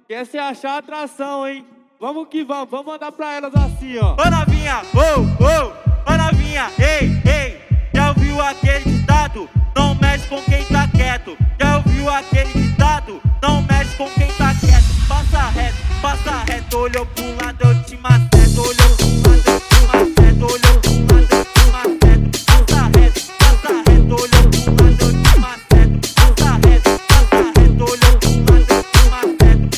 Quer se achar atração, hein? Vamos que vamos mandar pra elas assim, ó. Ô novinha, ô novinha, ei, ei. Já ouviu aquele ditado? Não mexe com quem tá quieto. Já ouviu aquele ditado? Não mexe com quem tá quieto. Passa reto, olhou pro lado, eu te maceto. Olhou pro lado, eu te maceto. Olhou pro lado, eu te maceto. Passa reto, olhou pro lado, eu te maceto. Passa reto, olhou pro lado, eu te maceto.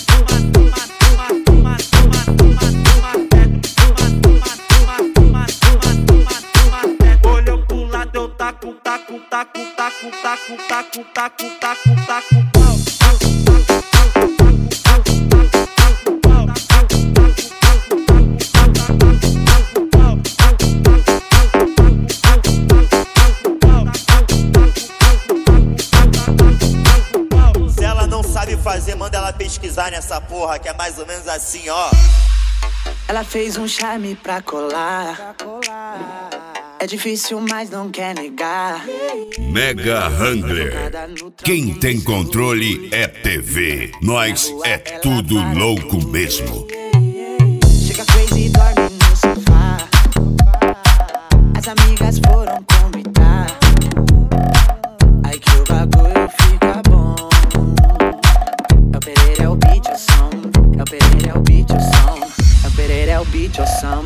Olhou pro lado, eu taco, taco, taco, taco, taco, taco, taco, taco, taco, pau. Se ela não sabe fazer, manda ela pesquisar nessa porra, que é mais ou menos assim, ó. Ela fez um charme pra colar. É difícil, mas não quer negar. Mega Hungler. Quem tem controle é TV. Nós é tudo louco mesmo. Chega crazy e dorme no sofá. As amigas foram convidar. Aí que o bagulho fica bom. É o Pereira, é o beat, o som. É o Pereira, é o beat, o som. É o Pereira, é o beat, o som.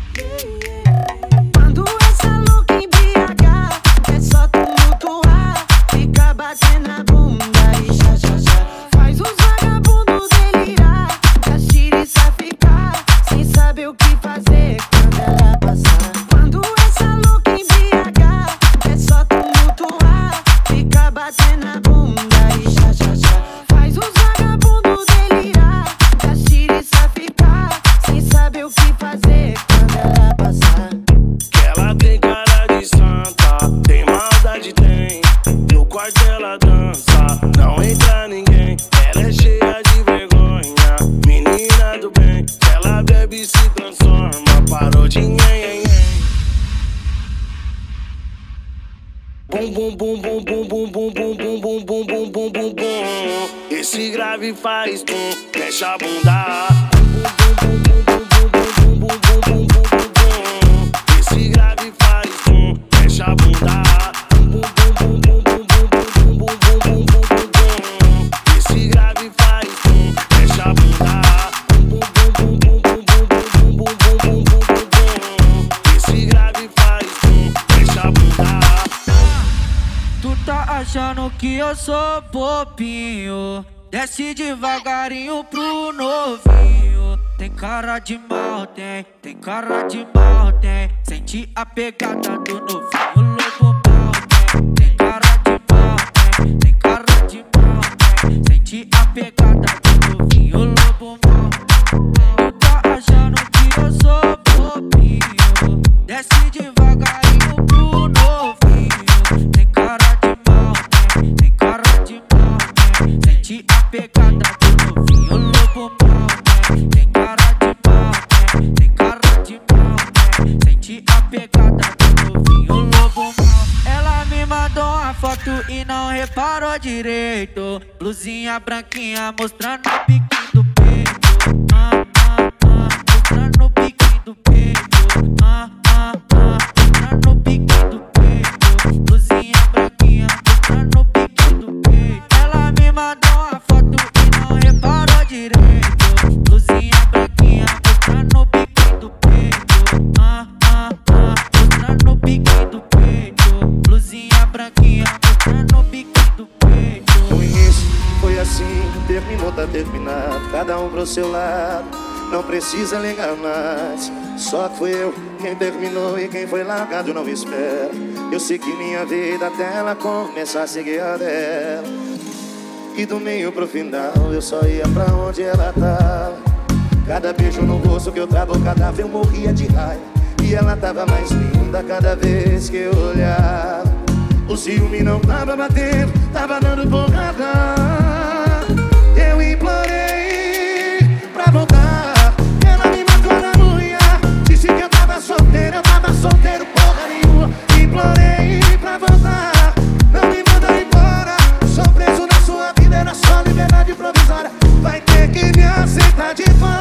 Quando essa louca embriagar, é só tumultuar. Fica batendo a bunda e já faz os vagabundos delirar. A xiriça ficar sem saber o que fazer quando ela passar. Quando essa louca embriagar, é só tumultuar. Fica batendo a bunda e já faz os vagabundos delirar. A xiriça ficar sem saber o que fazer quando ela passar. Ela tem cara de santa, tem maldade, tem. No quarto ela dança, não entra ninguém. Ela é cheia de vergonha, menina do bem. Ela bebe e se transforma, parou de nhen. Bum bum bum bum bum bum bum bum bum bum bum bum bum bum bum. Esse grave faz bum, mexe a bunda. Bum bum bum bum bum bum bum bum bum bum bum bum. Esse grave faz bum, mexe a bunda. Bum bum bum bum bum bum bum bum bum bum bum bum. Esse grave faz bum, mexe a bunda. Bum bum bum bum bum bum bum bum bum bum bum. Esse grave faz bum, mexe a bunda. Tu tá achando que eu sou bobinho? Desce devagarinho pro novinho. Tem cara de mal, tem cara de mal, tem. Sente a pegada do novinho, lobo mal, tem cara de mal, tem cara de mal, tem. Sente a pegada do novinho, lobo mal. Tu tá achando que eu sou bobinho? Desce devagarinho pro novinho. Tem cara de mal, tem cara de mal, tem. Sente a pegada do novinho, lobo mal. Tem cara de mal, tem cara de mal, sente a pegada do novinho, lobo mal. Ela me mandou uma foto e não reparou direito. Blusinha branquinha mostrando o biquinho do peito. Mostrando o biquinho do peito. Mostrando o biquinho do peito. Blusinha branquinha mostrando o biquinho do peito. Ela me mandou uma foto e não reparou direito. Blusinha branquinha mostrando o biquinho do peito. Mostrando o biquinho do peito. Blusinha branquinha mostrando o biquinho do peito. O início foi assim, terminou, tá terminado. Cada um pro seu lado, não precisa ligar mais. Só fui eu quem terminou e quem foi largado não espera. Eu segui minha vida até ela começar a seguir a dela. E do meio pro final eu só ia pra onde ela tava. Cada beijo no rosto que eu tava o cadáver eu morria de raiva. E ela tava mais linda cada vez que eu olhava. O ciúme não tava batendo, tava dando porrada. Eu implorei pra voltar. Ela me matou na unha. Disse que eu tava solteiro porra nenhuma. Implorei pra voltar. Não me manda embora. Sou preso na sua vida, era só liberdade provisória. Vai ter que me aceita de fã.